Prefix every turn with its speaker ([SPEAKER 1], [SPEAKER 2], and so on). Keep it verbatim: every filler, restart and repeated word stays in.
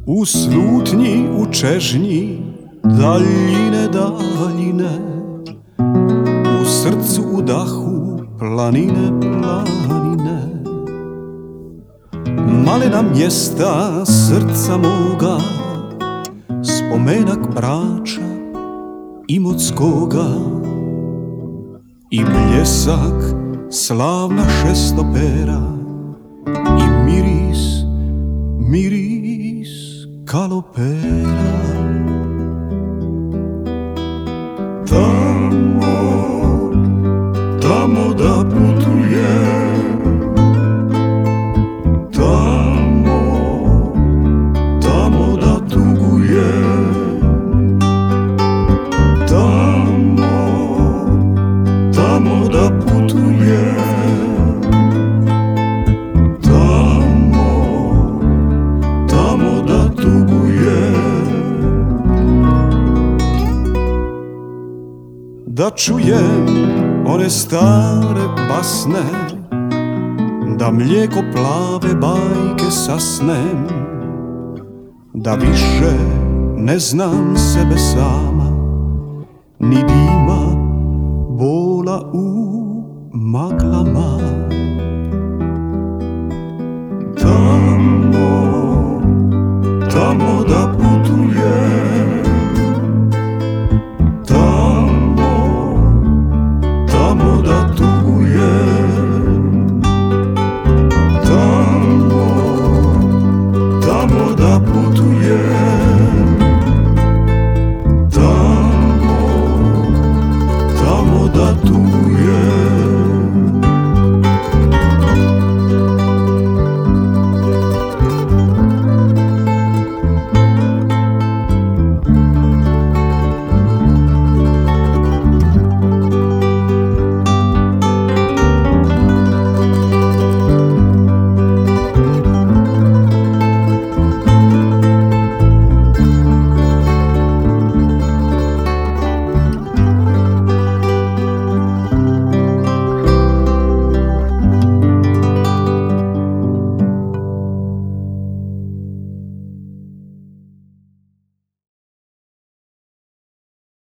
[SPEAKER 1] U slutnji, u čežnji, daljine, daljine, u srcu, u dahu, planine, planine. Malena mjesta srca moga, spomenak Brača, Imotskoga i bljesak slavna šestopera i miris, miris kalopera. Tamo, tamo da putujem, tamo, tamo da tugujem, tamo, tamo da putujem, tamo, tamo da tugujem. Da čujem one stare basne, da mlijeko plave bajke sasnem, da više ne znam sebe sama, ni dima bola u maglama. Tamo, tamo da